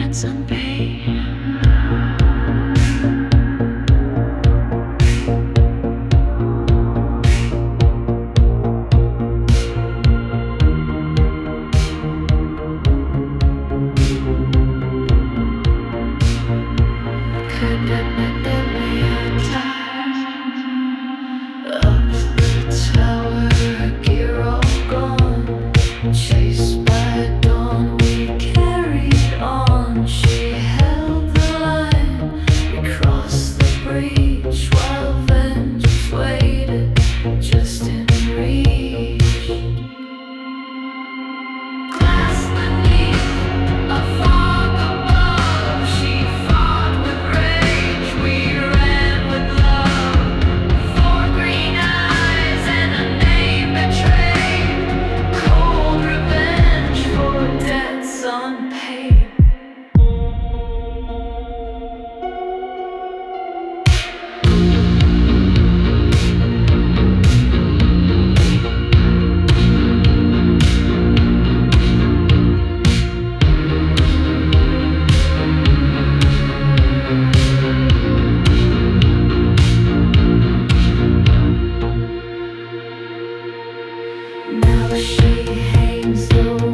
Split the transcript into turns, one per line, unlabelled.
debts unpaid. Could admittedly attached up the tower, gear all gone, chased by dawn. We carried on. She held the line. We crossed the breach while vengeance waited, just in reach. Glass beneath, a fog above. She fought with rage. We ran with love. Four green eyes and a name betrayed. Cold revenge for debts unpaid. Now she hangs low.